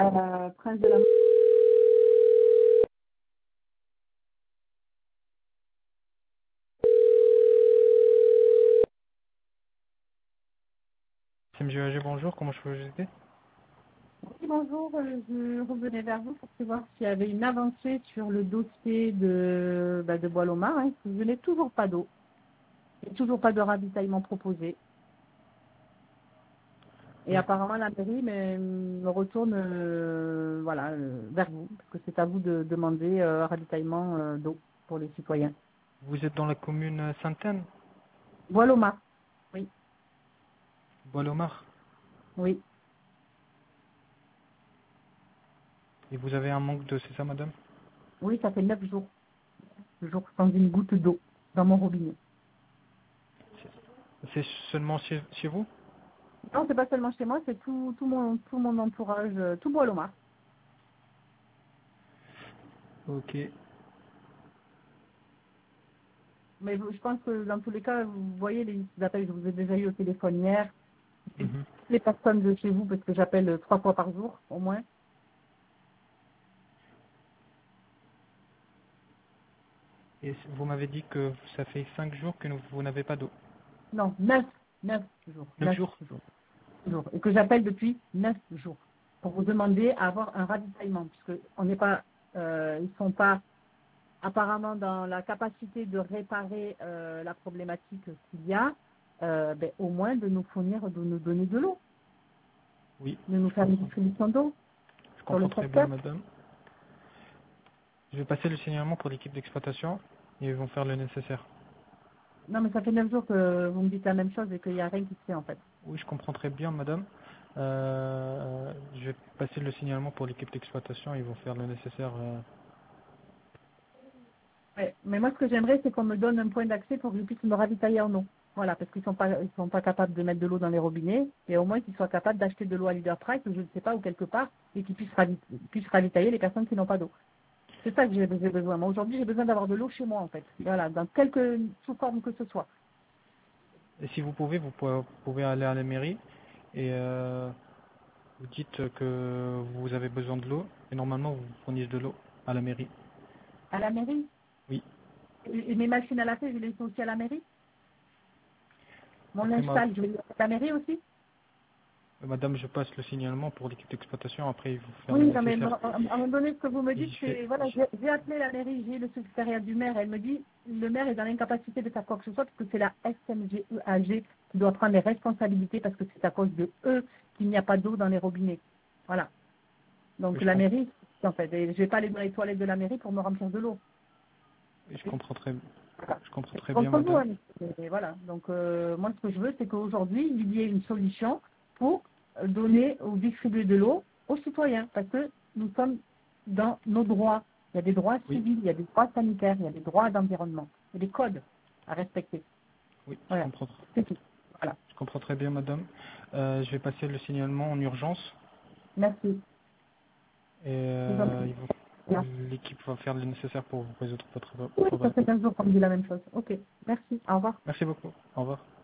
Prince de la... CMGAG, bonjour, comment je peux vous aider? Oui, bonjour, je revenais vers vous pour savoir s'il y avait une avancée sur le dossier de Bois-Lomar. Hein. Je n'ai toujours pas d'eau. Il n'y a toujours pas de ravitaillement proposé. Et Oui. apparemment, la mairie me retourne vers vous, parce que c'est à vous de demander ravitaillement d'eau pour les citoyens. Vous êtes dans la commune Sainte-Anne, Bois-Lomar, oui, Bois-Lomar, oui. et vous avez un manque de, c'est ça madame? Oui, ça fait 9 jours sans une goutte d'eau dans mon robinet. C'est seulement chez vous? Non, c'est pas seulement chez moi, c'est tout mon entourage, tout Bois-Lomar. Ok. Mais je pense que dans tous les cas, vous voyez les appels, je vous ai déjà eu au téléphone hier, et Mhm. les personnes de chez vous, parce que j'appelle 3 fois par jour, au moins. Et vous m'avez dit que ça fait 5 jours que vous n'avez pas d'eau. Non, 9 jours, 9 9 jours? jours. Et que j'appelle depuis 9 jours pour vous demander à avoir un ravitaillement, puisque on n'est pas, ils sont pas apparemment dans la capacité de réparer la problématique qu'il y a, au moins de nous fournir, de nous donner de l'eau, Oui, de nous je faire une comprends. distribution d'eau Je sur le comprends très bien secteur. madame. Je vais passer le signalement pour l'équipe d'exploitation et ils vont faire le nécessaire. Non, mais ça fait 9 jours que vous me dites la même chose et qu'il n'y a rien qui se fait en fait. Oui, je comprends très bien madame. Je vais passer le signalement pour l'équipe d'exploitation et ils vont faire le nécessaire. Ouais. Mais moi, ce que j'aimerais, c'est qu'on me donne un point d'accès pour que je puisse me ravitailler en eau. Voilà, parce qu'ils sont pas capables de mettre de l'eau dans les robinets, et au moins qu'ils soient capables d'acheter de l'eau à Leader Price, ou je ne sais pas, ou quelque part, et qu'ils puissent ravitailler les personnes qui n'ont pas d'eau. C'est ça que j'ai besoin. Moi, aujourd'hui, j'ai besoin d'avoir de l'eau chez moi, en fait. Voilà, dans quelque sous forme que ce soit. Et si vous pouvez, vous pouvez aller à la mairie et vous dites que vous avez besoin de l'eau et normalement vous fournissez de l'eau à la mairie. À la mairie, Oui. et mes machines à laver, je les laisse aussi à la mairie. Mon Après, linge sale, je les laisse à la mairie aussi. madame, je passe le signalement pour l'équipe d'exploitation. Après, ils vont faire le Oui, non, mais nécessaire. à un moment donné, ce que vous me Et dites, c'est, voilà, j'ai appelé la mairie, j'ai le secrétariat du maire, elle me dit, le maire est dans l'incapacité de faire quoi que ce soit, parce que c'est la SMGEAG qui doit prendre les responsabilités, parce que c'est à cause de eux qu'il n'y a pas d'eau dans les robinets. Voilà. oui, Donc la mairie, en fait, et je vais pas aller dans les toilettes de la mairie pour me remplir de l'eau. je comprends très, Voilà. je comprends C'est très bien, contre vous, madame. hein. Et voilà. Donc moi, ce que je veux, c'est qu'aujourd'hui, il y ait une solution pour donner ou distribuer de l'eau aux citoyens, parce que nous sommes dans nos droits. Il y a des droits Oui, civils, il y a des droits sanitaires, il y a des droits d'environnement, il y a des codes à respecter. oui, Voilà. C'est tout. Voilà. je comprends très bien, madame. Je vais passer le signalement en urgence Merci. et C'est gentil. Bien. l'équipe va faire le nécessaire pour résoudre votre Oui, ça problème. fait 15 jours qu'on me dit la même chose. Ok. Merci. Au revoir. Merci beaucoup. Au revoir.